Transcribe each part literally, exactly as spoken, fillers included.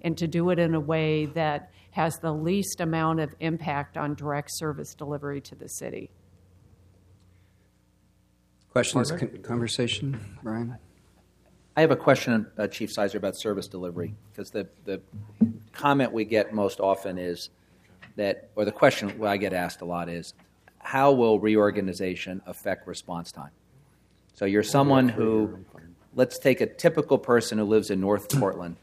and to do it in a way that has the least amount of impact on direct service delivery to the city. Questions, con- conversation, Brian? I have a question, uh, Chief Sizer, about service delivery, because the, the comment we get most often is that, or the question I get asked a lot is, how will reorganization affect response time? So you're someone who, let's take a typical person who lives in North Portland,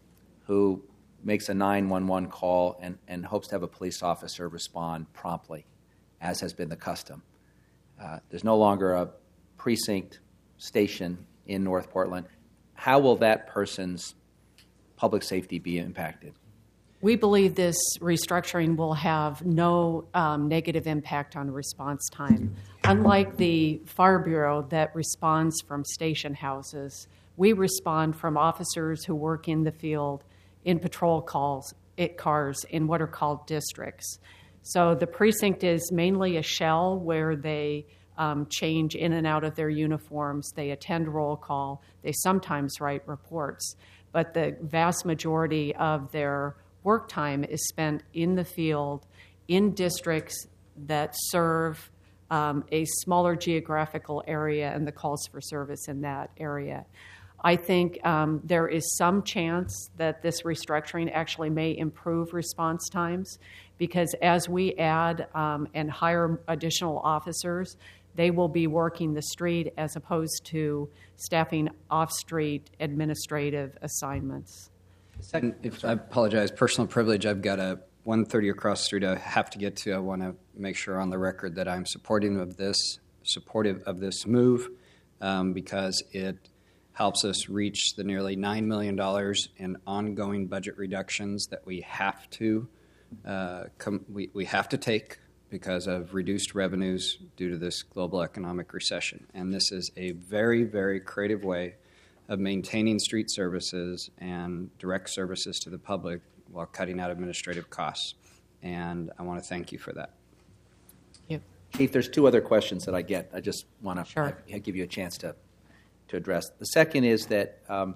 who makes a nine one one call and, and hopes to have a police officer respond promptly, as has been the custom. Uh, there's no longer a precinct station in North Portland. How will that person's public safety be impacted? We believe this restructuring will have no um, negative impact on response time. Unlike the Fire Bureau that responds from station houses, we respond from officers who work in the field in patrol calls, it cars in what are called districts. So the precinct is mainly a shell where they um, change in and out of their uniforms. They attend roll call. They sometimes write reports. But the vast majority of their work time is spent in the field, in districts that serve um, a smaller geographical area and the calls for service in that area. I think um, there is some chance that this restructuring actually may improve response times, because as we add um, and hire additional officers, they will be working the street as opposed to staffing off-street administrative assignments. Second, if I apologize, personal privilege, I've got a one thirty across the street I have to get to. I want to make sure on the record that I'm supporting of this, supportive of this move um, because it helps us reach the nearly nine million dollars in ongoing budget reductions that we have to uh, com- we, we have to take because of reduced revenues due to this global economic recession. And this is a very, very creative way of maintaining street services and direct services to the public while cutting out administrative costs. And I want to thank you for that. Thank you. Chief, there's two other questions that I get. I just want to sure. give you a chance to, to address. The second is that um,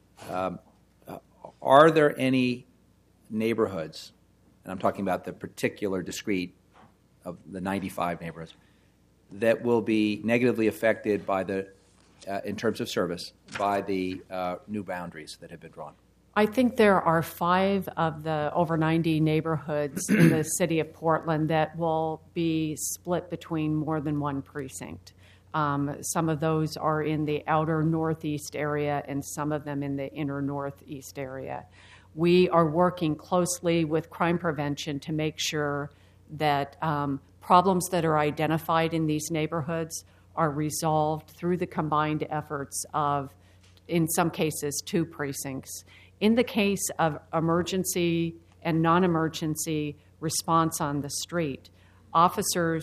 um, uh, are there any neighborhoods, and I'm talking about the particular discrete of the ninety-five neighborhoods, that will be negatively affected by the Uh, in terms of service, by the uh, new boundaries that have been drawn? I think there are five of the over ninety neighborhoods in the city of Portland that will be split between more than one precinct. Um, some of those are in the outer northeast area and some of them in the inner northeast area. We are working closely with crime prevention to make sure that um, problems that are identified in these neighborhoods are resolved through the combined efforts of, in some cases, two precincts. In the case of emergency and non-emergency response on the street, officers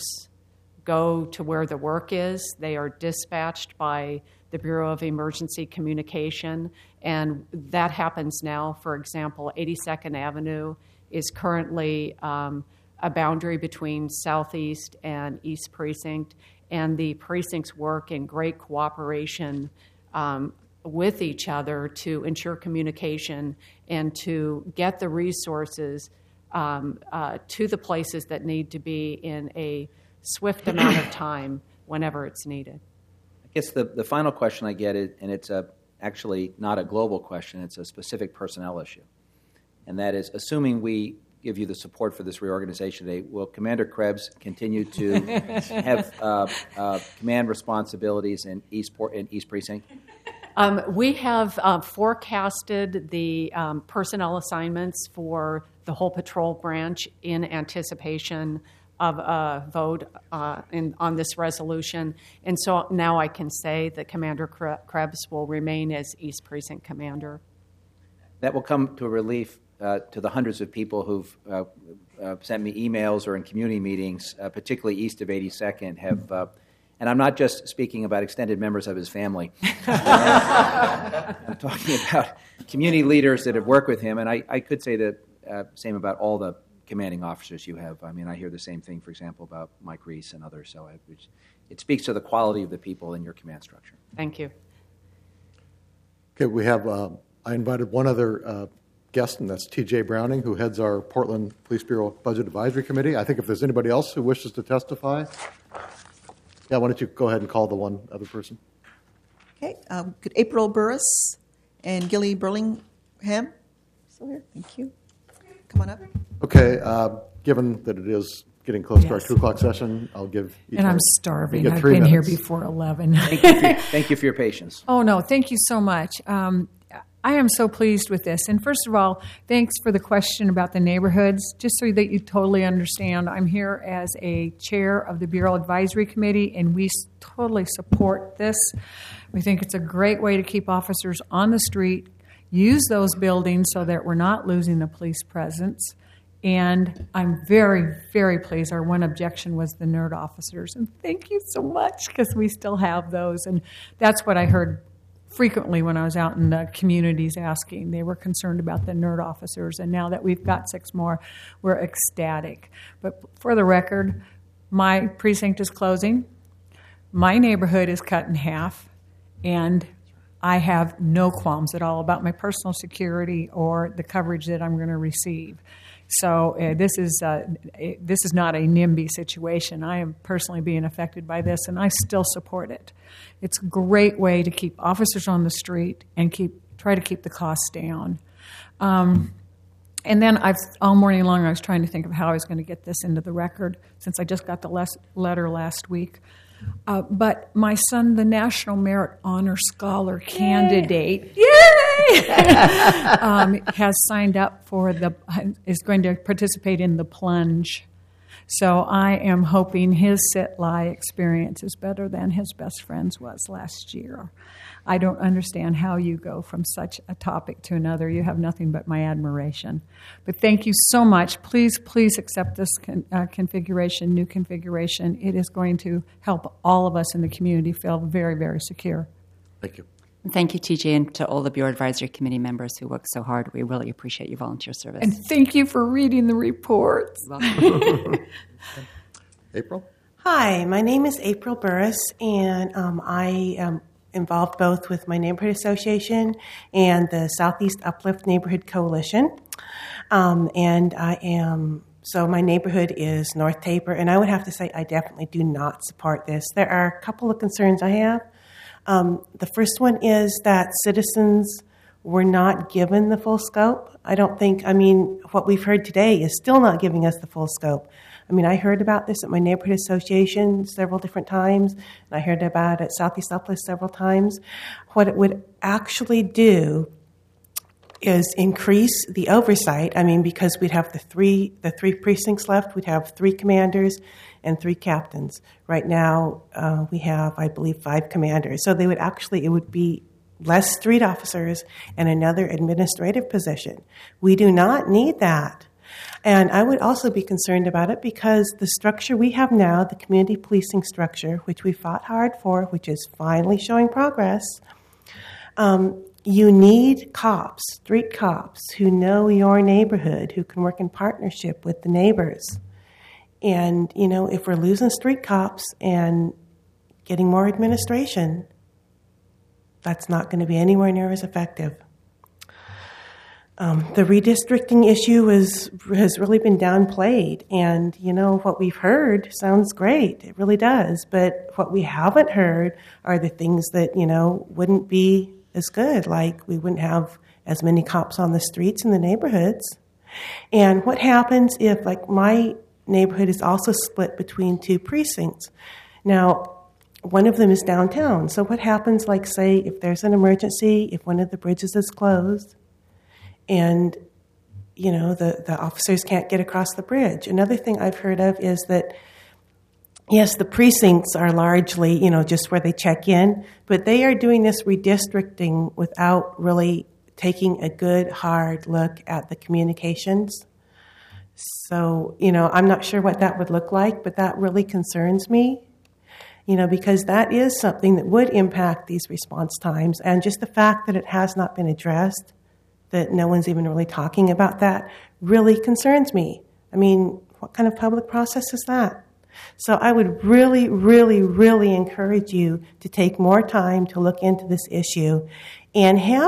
go to where the work is. They are dispatched by the Bureau of Emergency Communication, and that happens now. For example, eighty-second Avenue is currently um, a boundary between Southeast and East Precinct, and the precincts work in great cooperation um, with each other to ensure communication and to get the resources um, uh, to the places that need to be in a swift amount of time whenever it's needed. I guess the, the final question I get, is, and it's a, actually not a global question, it's a specific personnel issue, and that is, assuming we give you the support for this reorganization today, will Commander Krebs continue to have uh, uh, command responsibilities in East, Port, in East Precinct? Um, we have uh, forecasted the um, personnel assignments for the whole patrol branch in anticipation of a vote uh, in, on this resolution. And so now I can say that Commander Krebs will remain as East Precinct Commander. That will come to a relief Uh, to the hundreds of people who've uh, uh, sent me emails or in community meetings, uh, particularly east of eighty-second, have, uh, and I'm not just speaking about extended members of his family. I'm talking about community leaders that have worked with him, and I, I could say the uh, same about all the commanding officers you have. I mean, I hear the same thing, for example, about Mike Reese and others, so it, it speaks to the quality of the people in your command structure. Thank you. Okay, we have, uh, I invited one other uh, guest, and that's T J Browning, who heads our Portland Police Bureau Budget Advisory Committee. I think if there's anybody else who wishes to testify, yeah, why don't you go ahead and call the one other person? Okay, um, could April Burris and Gilly Burlingham? Still here, thank you. Come on up. Okay, uh, given that it is getting close to our Yes. two o'clock session, I'll give each And I'm one- starving. you get I've three been here minutes. before eleven. Thank you, for, thank you for your patience. Oh, no, thank you so much. Um, I am so pleased with this. And first of all, thanks for the question about the neighborhoods. Just so that you totally understand, I'm here as a chair of the Bureau Advisory Committee, and we s- totally support this. We think it's a great way to keep officers on the street, use those buildings so that we're not losing the police presence. And I'm very, very pleased. Our one objection was the nerd officers. And thank you so much, because we still have those. And that's what I heard frequently when I was out in the communities asking. They were concerned about the nerd officers. And now that we've got six more, we're ecstatic. But for the record, my precinct is closing. My neighborhood is cut in half. And I have no qualms at all about my personal security or the coverage that I'm going to receive. So uh, this is uh, this is not a NIMBY situation. I am personally being affected by this, and I still support it. It's a great way to keep officers on the street and keep try to keep the costs down. Um, and then I've all morning long I was trying to think of how I was going to get this into the record, since I just got the les- letter last week. Uh, but my son, the National Merit Honor Scholar candidate, yay, um, has signed up for the, is going to participate in the plunge. So I am hoping his sit-lie experience is better than his best friend's was last year. I don't understand how you go from such a topic to another. You have nothing but my admiration. But thank you so much. Please, please accept this con- uh, configuration, new configuration. It is going to help all of us in the community feel very, very secure. Thank you. Thank you, T J, and to all the Bureau Advisory Committee members who work so hard. We really appreciate your volunteer service. And thank you for reading the reports. Welcome. April? Hi, my name is April Burris, and um, I am involved both with my neighborhood association and the Southeast Uplift Neighborhood Coalition. Um, and I am, so my neighborhood is North Taper, and I would have to say I definitely do not support this. There are a couple of concerns I have. Um, the first one is that citizens were not given the full scope. I don't think, I mean, what we've heard today is still not giving us the full scope. I mean, I heard about this at my neighborhood association several different times, and I heard about it at Southeast Uplift several times. What it would actually do is increase the oversight. I mean, because we'd have the three the three precincts left, we'd have three commanders and three captains. Right now, uh, we have, I believe, five commanders. So they would actually, it would be less street officers and another administrative position. We do not need that. And I would also be concerned about it because the structure we have now, the community policing structure, which we fought hard for, which is finally showing progress, um, you need cops, street cops, who know your neighborhood, who can work in partnership with the neighbors. And, you know, if we're losing street cops and getting more administration, that's not going to be anywhere near as effective. Um, the redistricting issue is, has really been downplayed. And, you know, what we've heard sounds great. It really does. But what we haven't heard are the things that, you know, wouldn't be as good. Like we wouldn't have as many cops on the streets in the neighborhoods. And what happens if, like, my neighborhood is also split between two precincts? Now, one of them is downtown. So what happens, like, say, if there's an emergency, if one of the bridges is closed, and, you know, the, the officers can't get across the bridge. Another thing I've heard of is that, yes, the precincts are largely, you know, just where they check in, but they are doing this redistricting without really taking a good, hard look at the communications. So, you know, I'm not sure what that would look like, but that really concerns me, you know, because that is something that would impact these response times. And just the fact that it has not been addressed, that no one's even really talking about that, really concerns me. I mean, what kind of public process is that? So I would really, really, really encourage you to take more time to look into this issue and have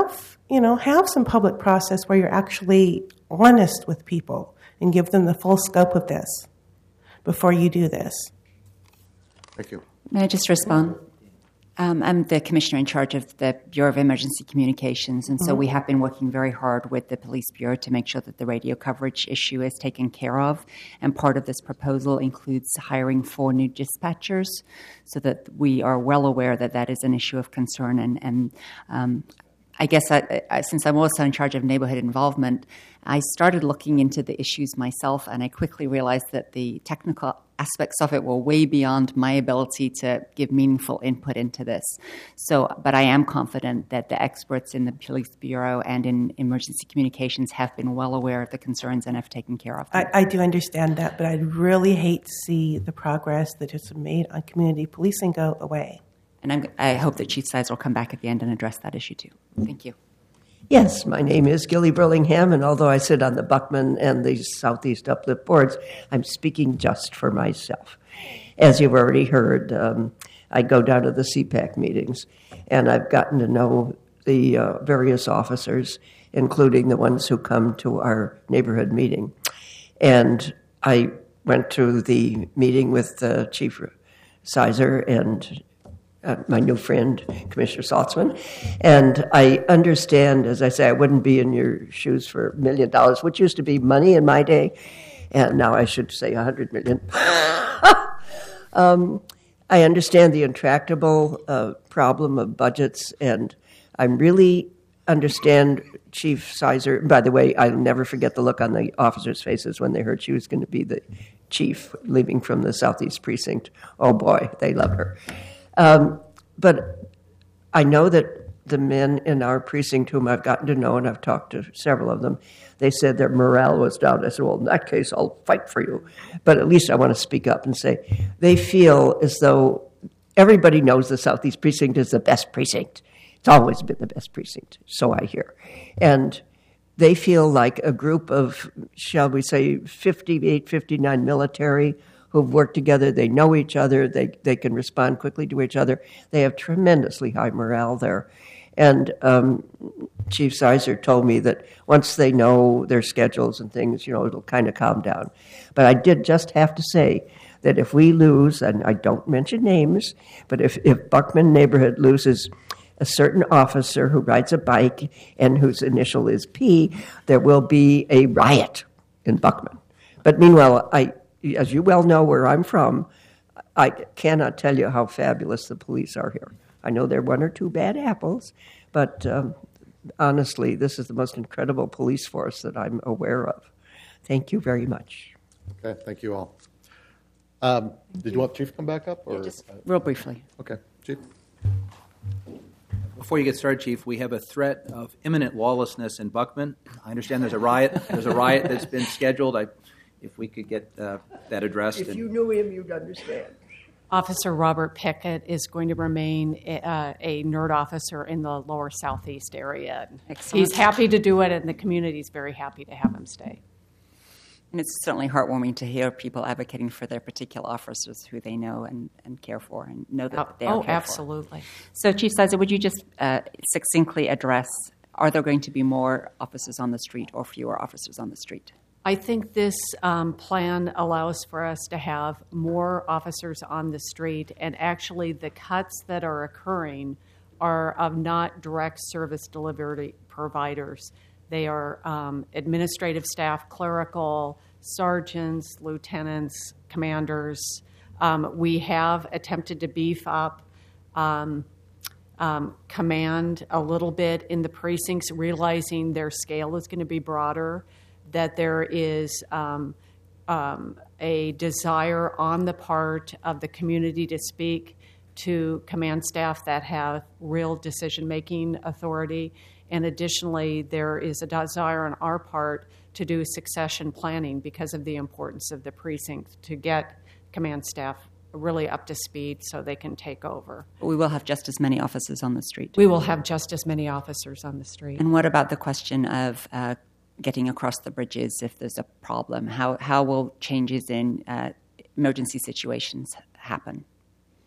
you know, have some public process where you're actually honest with people and give them the full scope of this before you do this. Thank you. May I just respond? Um, I'm the commissioner in charge of the Bureau of Emergency Communications, and so we have been working very hard with the Police Bureau to make sure that the radio coverage issue is taken care of. And part of this proposal includes hiring four new dispatchers, so that we are well aware that that is an issue of concern. And, and um, I guess I, I, since I'm also in charge of neighborhood involvement, I started looking into the issues myself, and I quickly realized that the technical aspects of it were way beyond my ability to give meaningful input into this. So, but I am confident that the experts in the Police Bureau and in emergency communications have been well aware of the concerns and have taken care of them. I, I do understand that, but I'd really hate to see the progress that has been made on community policing go away. And I'm, I hope that Chief Sizer will come back at the end and address that issue too. Thank you. Yes, my name is Gilly Burlingham, and although I sit on the Buckman and the Southeast Uplift boards, I'm speaking just for myself. As you've already heard, um, I go down to the C PAC meetings, and I've gotten to know the uh, various officers, including the ones who come to our neighborhood meeting. And I went to the meeting with uh, Chief Sizer and Uh, my new friend, Commissioner Saltzman. And I understand, as I say, I wouldn't be in your shoes for a million dollars, which used to be money in my day, and now I should say a hundred million. um, I understand the intractable uh, problem of budgets, and I really understand Chief Sizer. By the way, I'll never forget the look on the officers' faces when they heard she was going to be the chief leaving from the Southeast Precinct. Oh boy, they love her. Um, but I know that the men in our precinct whom I've gotten to know, and I've talked to several of them, they said their morale was down. I said, well, in that case, I'll fight for you. But at least I want to speak up and say they feel as though everybody knows the Southeast Precinct is the best precinct. It's always been the best precinct, so I hear. And they feel like a group of, shall we say, fifty-eight, fifty-nine military who've worked together, they know each other, they they can respond quickly to each other. They have tremendously high morale there. And um, Chief Sizer told me that once they know their schedules and things, you know, it'll kind of calm down. But I did just have to say that if we lose, and I don't mention names, but if, if Buckman neighborhood loses a certain officer who rides a bike and whose initial is P, there will be a riot in Buckman. But meanwhile, I as you well know where I'm from, I cannot tell you how fabulous the police are here. I know there are one or two bad apples, but um, honestly, this is the most incredible police force that I'm aware of. Thank you very much. Okay, thank you all. Um, did you want Chief to come back up? Or? Yeah, just real briefly. Okay, Chief. Before you get started, Chief, we have a threat of imminent lawlessness in Buckman. I understand there's a riot. There's a riot that's been scheduled. I If we could get uh, that addressed. If you knew him, you'd understand. Officer Robert Pickett is going to remain a, uh, a NERD officer in the lower southeast area. Excellent. He's happy to do it, and the community is very happy to have him stay. And it's certainly heartwarming to hear people advocating for their particular officers who they know and, and care for and know that Oh, they are oh cared absolutely. for. So, Chief Sizer, would you just uh, succinctly address, are there going to be more officers on the street or fewer officers on the street? I think this um, plan allows for us to have more officers on the street, and actually the cuts that are occurring are of not direct service delivery providers. They are um, administrative staff, clerical, sergeants, lieutenants, commanders. Um, we have attempted to beef up um, um, command a little bit in the precincts, realizing their scale is going to be broader, that there is um, um, a desire on the part of the community to speak to command staff that have real decision-making authority. And additionally, there is a desire on our part to do succession planning because of the importance of the precinct to get command staff really up to speed so they can take over. But we will have just as many officers on the street. We will have just as many officers on the street. And what about the question of uh, getting across the bridges if there's a problem? How how will changes in uh, emergency situations happen?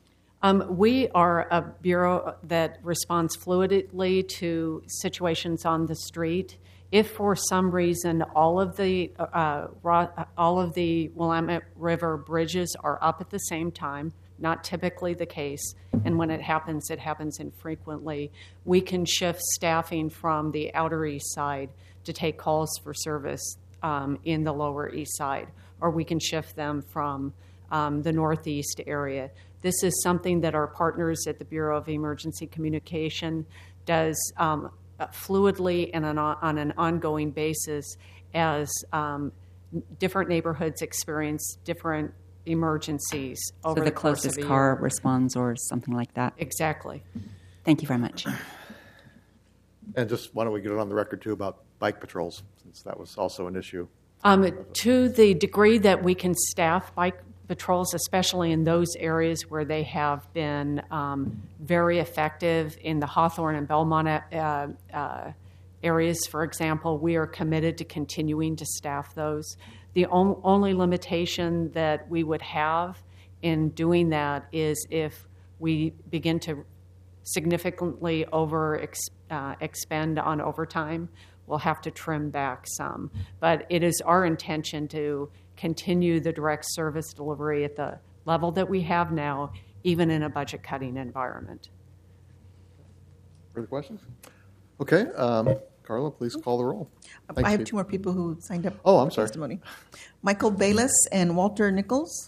Um, we are a bureau that responds fluidly to situations on the street. If for some reason all of the uh, all of the Willamette River bridges are up at the same time, not typically the case, and when it happens, it happens infrequently, we can shift staffing from the outer east side to take calls for service um, in the lower east side, or we can shift them from um, the northeast area. This is something that our partners at the Bureau of Emergency Communication does um, fluidly and on, on an ongoing basis as um, different neighborhoods experience different emergencies over So the the course closest of a car year. responds or something like that. Exactly. Thank you very much. And just why don't we get it on the record, too, about bike patrols, since that was also an issue. Um, to the degree that we can staff bike patrols, especially in those areas where they have been um, very effective in the Hawthorne and Belmont uh, uh, areas, for example, we are committed to continuing to staff those. The on- only limitation that we would have in doing that is if we begin to significantly over ex- uh, expend on overtime, we'll have to trim back some. But it is our intention to continue the direct service delivery at the level that we have now, even in a budget-cutting environment. Further questions? Okay, um, Carla, please call the roll. Thanks, I have Steve. two more people who signed up. Oh, I'm for sorry. Testimony. Michael Bayless and Walter Nichols.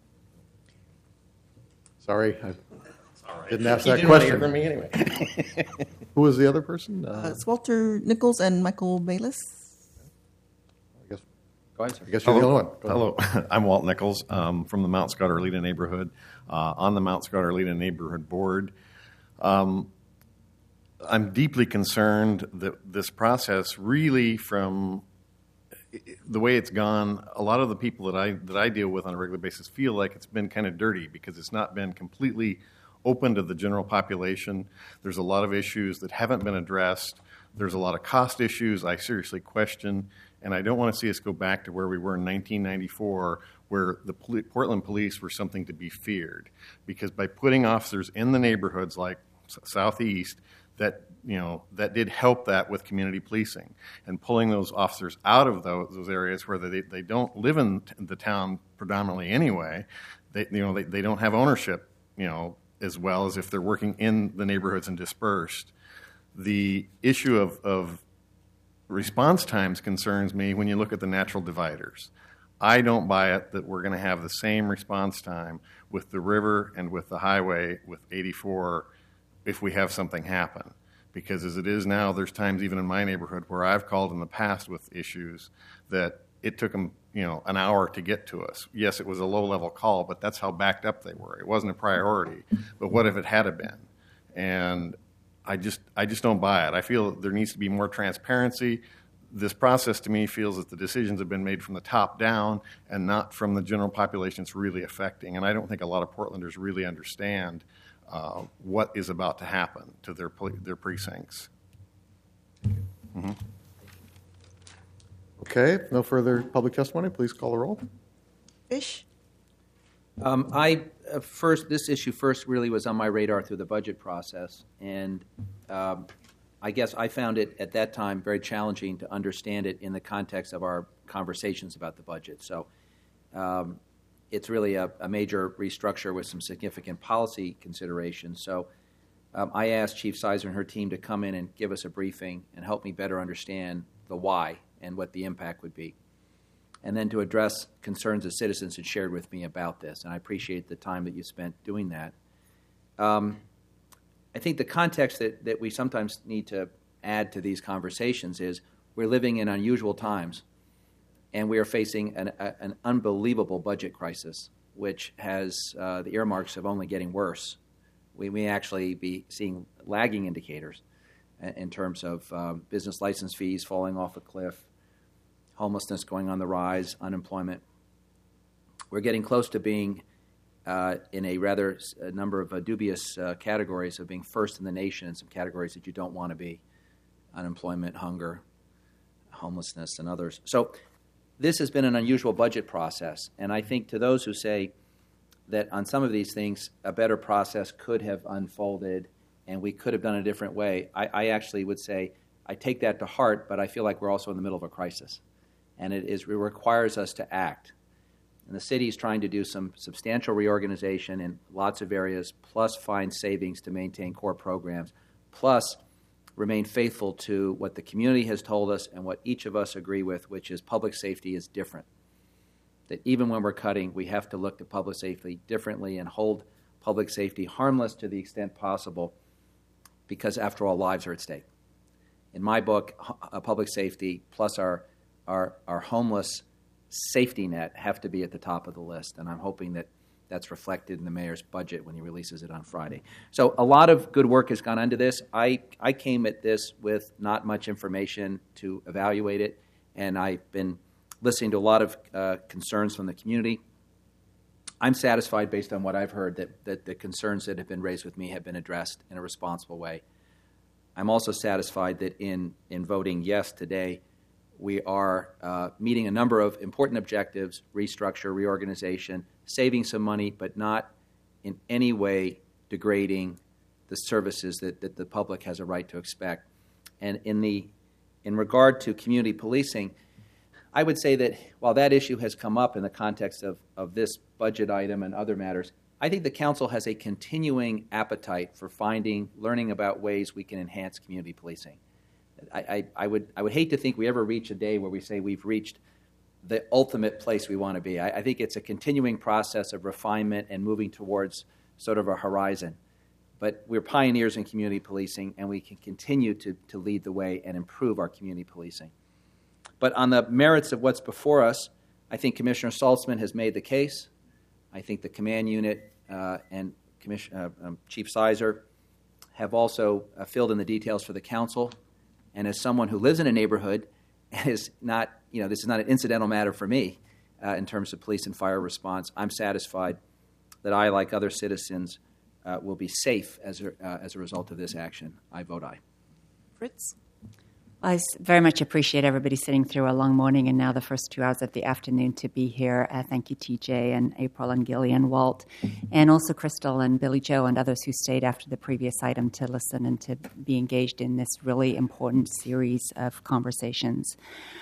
Sorry, I didn't ask You that didn't want to question. hear from me anyway. Who was the other person? Uh, Uh, it's Walter Nichols and Michael Bayless. I guess, Go ahead, sir. I guess you're the only one. Go ahead. Hello, I'm Walt Nichols um, from the Mount Scott Arleta neighborhood, uh, on the Mount Scott Arleta neighborhood board. Um, I'm deeply concerned that this process really, from the way it's gone, a lot of the people that I that I deal with on a regular basis feel like it's been kind of dirty because it's not been completely open to the general population. There's a lot of issues that haven't been addressed. There's a lot of cost issues I seriously question, and I don't want to see us go back to where we were in nineteen ninety-four, where the poli- Portland police were something to be feared. Because by putting officers in the neighborhoods like S- Southeast, that you know that did help that with community policing, and pulling those officers out of those, those areas where they they don't live in t- the town predominantly anyway. They you know they, they don't have ownership you know as well as if they're working in the neighborhoods and dispersed. The issue of, of response times concerns me when you look at the natural dividers. I don't buy it that we're going to have the same response time with the river and with the highway with eighty-four if we have something happen. Because as it is now, there's times even in my neighborhood where I've called in the past with issues that it took them, you know, an hour to get to us. Yes, it was a low-level call, but that's how backed up they were. It wasn't a priority. But what if it had been? And I just, I just don't buy it. I feel there needs to be more transparency. This process, to me, feels that the decisions have been made from the top down and not from the general population it's really affecting. And I don't think a lot of Portlanders really understand uh, what is about to happen to their poli- their precincts. Mm-hmm. Okay, no further public testimony. Please call the roll. Fish. Um, I uh, first this issue first really was on my radar through the budget process, and um, I guess I found it at that time very challenging to understand it in the context of our conversations about the budget. So um, it's really a, a major restructure with some significant policy considerations. So um, I asked Chief Sizer and her team to come in and give us a briefing and help me better understand the why and what the impact would be, and then to address concerns that citizens had shared with me about this. And I appreciate the time that you spent doing that. Um, I think the context that, that we sometimes need to add to these conversations is we're living in unusual times, and we are facing an, a, an unbelievable budget crisis, which has uh, the earmarks of only getting worse. We may actually be seeing lagging indicators in terms of um, business license fees falling off a cliff, homelessness going on the rise, unemployment. We're getting close to being uh, in a rather a number of uh, dubious uh, categories of being first in the nation in some categories that you don't want to be: unemployment, hunger, homelessness, and others. So this has been an unusual budget process, and I think to those who say that on some of these things, a better process could have unfolded and we could have done it a different way. I, I actually would say I take that to heart, but I feel like we're also in the middle of a crisis. And it, is, it requires us to act. And the city is trying to do some substantial reorganization in lots of areas, plus find savings to maintain core programs, plus remain faithful to what the community has told us and what each of us agree with, which is public safety is different. That even when we're cutting, we have to look at public safety differently and hold public safety harmless to the extent possible, because after all, lives are at stake. In my book, uh, public safety plus our, our, our homeless safety net have to be at the top of the list, and I'm hoping that that's reflected in the mayor's budget when he releases it on Friday. So a lot of good work has gone into this. I, I came at this with not much information to evaluate it, and I've been listening to a lot of uh, concerns from the community. I'm satisfied based on what I've heard that, that the concerns that have been raised with me have been addressed in a responsible way. I'm also satisfied that in, in voting yes today, we are uh, meeting a number of important objectives, restructure, reorganization, saving some money, but not in any way degrading the services that, that the public has a right to expect. And in the in regard to community policing, I would say that while that issue has come up in the context of, of this budget item and other matters, I think the council has a continuing appetite for finding, learning about ways we can enhance community policing. I, I, I would I would hate to think we ever reach a day where we say we've reached the ultimate place we want to be. I, I think it's a continuing process of refinement and moving towards sort of a horizon. But we're pioneers in community policing, and we can continue to, to lead the way and improve our community policing. But on the merits of what's before us, I think Commissioner Saltzman has made the case. I think the command unit uh, and Commission, uh, um, Chief Sizer have also uh, filled in the details for the council. And as someone who lives in a neighborhood and is not, you know, this is not an incidental matter for me uh, in terms of police and fire response, I'm satisfied that I, like other citizens, uh, will be safe as a, uh, as a result of this action. I vote aye. Fritz? I very much appreciate everybody sitting through a long morning and now the first two hours of the afternoon to be here. Uh, thank you, T J and April and Gilly and Walt, and also Crystal and Billy Joe and others who stayed after the previous item to listen and to be engaged in this really important series of conversations.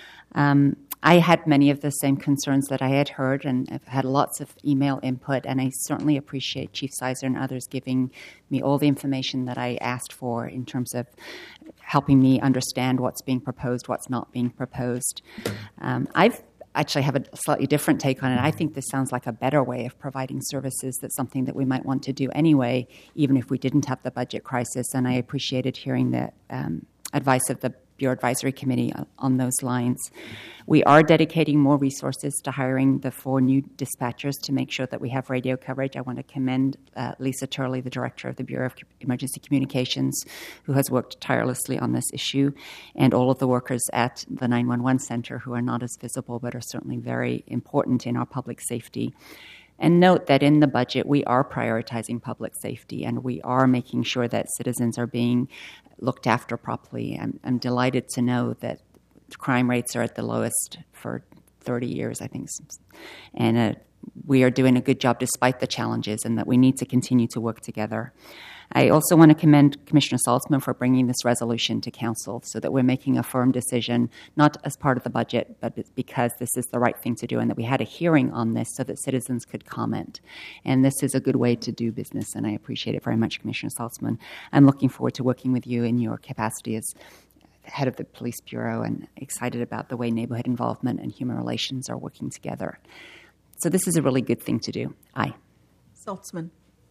Um, I had many of the same concerns that I had heard, and I've had lots of email input, and I certainly appreciate Chief Sizer and others giving me all the information that I asked for in terms of helping me understand what's being proposed, what's not being proposed. Um, I've actually have a slightly different take on it. I think this sounds like a better way of providing services. That's something that we might want to do anyway, even if we didn't have the budget crisis, and I appreciated hearing the um, advice of the Bureau Advisory Committee on those lines. We are dedicating more resources to hiring the four new dispatchers to make sure that we have radio coverage. I want to commend uh, Lisa Turley, the Director of the Bureau of Emergency Communications, who has worked tirelessly on this issue, and all of the workers at the nine one one Center who are not as visible but are certainly very important in our public safety. And note that in the budget, we are prioritizing public safety, and we are making sure that citizens are being looked after properly. I'm, I'm delighted to know that crime rates are at the lowest for thirty years, I think. And uh, we are doing a good job despite the challenges, and that we need to continue to work together. I also want to commend Commissioner Saltzman for bringing this resolution to Council so that we're making a firm decision, not as part of the budget, but because this is the right thing to do, and that we had a hearing on this so that citizens could comment. And this is a good way to do business, and I appreciate it very much, Commissioner Saltzman. I'm looking forward to working with you in your capacity as head of the Police Bureau, and excited about the way neighborhood involvement and human relations are working together. So this is a really good thing to do. Aye. Saltzman.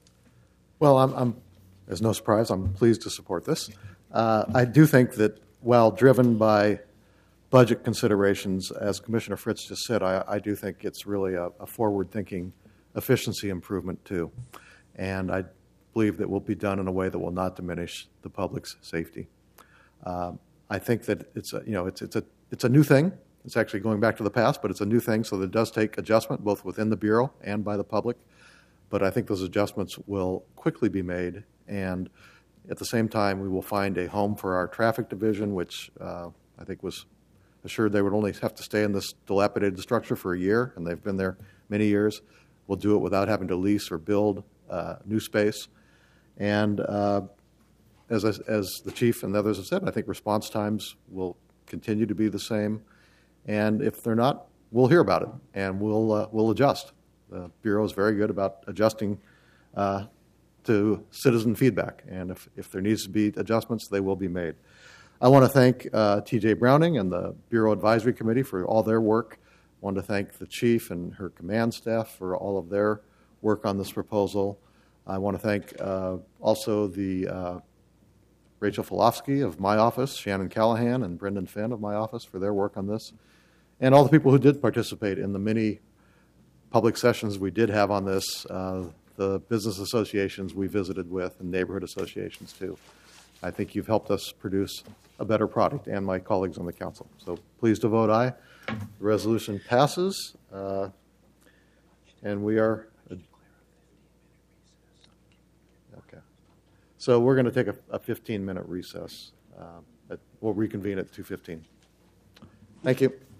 Well, I'm, I'm as no surprise, I'm pleased to support this. Uh, I do think that while driven by budget considerations, as Commissioner Fritz just said, I, I do think it's really a, a forward-thinking efficiency improvement too. And I believe that will be done in a way that will not diminish the public's safety. Um, I think that it's a, you know, it's, it's, a, it's a new thing. It's actually going back to the past, but it's a new thing, so that it does take adjustment both within the Bureau and by the public. But I think those adjustments will quickly be made, and at the same time, we will find a home for our traffic division, which uh, I think was assured they would only have to stay in this dilapidated structure for a year, and they've been there many years. We'll do it without having to lease or build uh, new space. And uh, as, I, as the chief and the others have said, I think response times will continue to be the same. And if they're not, we'll hear about it and we'll, uh, we'll adjust. The Bureau is very good about adjusting uh, to citizen feedback. And if, if there needs to be adjustments, they will be made. I want to thank uh, T J Browning and the Bureau Advisory Committee for all their work. I want to thank the chief and her command staff for all of their work on this proposal. I want to thank uh, also the uh, Rachel Filofsky of my office, Shannon Callahan, and Brendan Finn of my office for their work on this, and all the people who did participate in the many public sessions we did have on this, uh, the business associations we visited with, and neighborhood associations too. I think you've helped us produce a better product, and my colleagues on the council. So please to vote aye. The resolution passes, uh, and we are. Okay. So we're going to take a fifteen-minute recess. Uh, at, we'll reconvene at two fifteen. Thank you.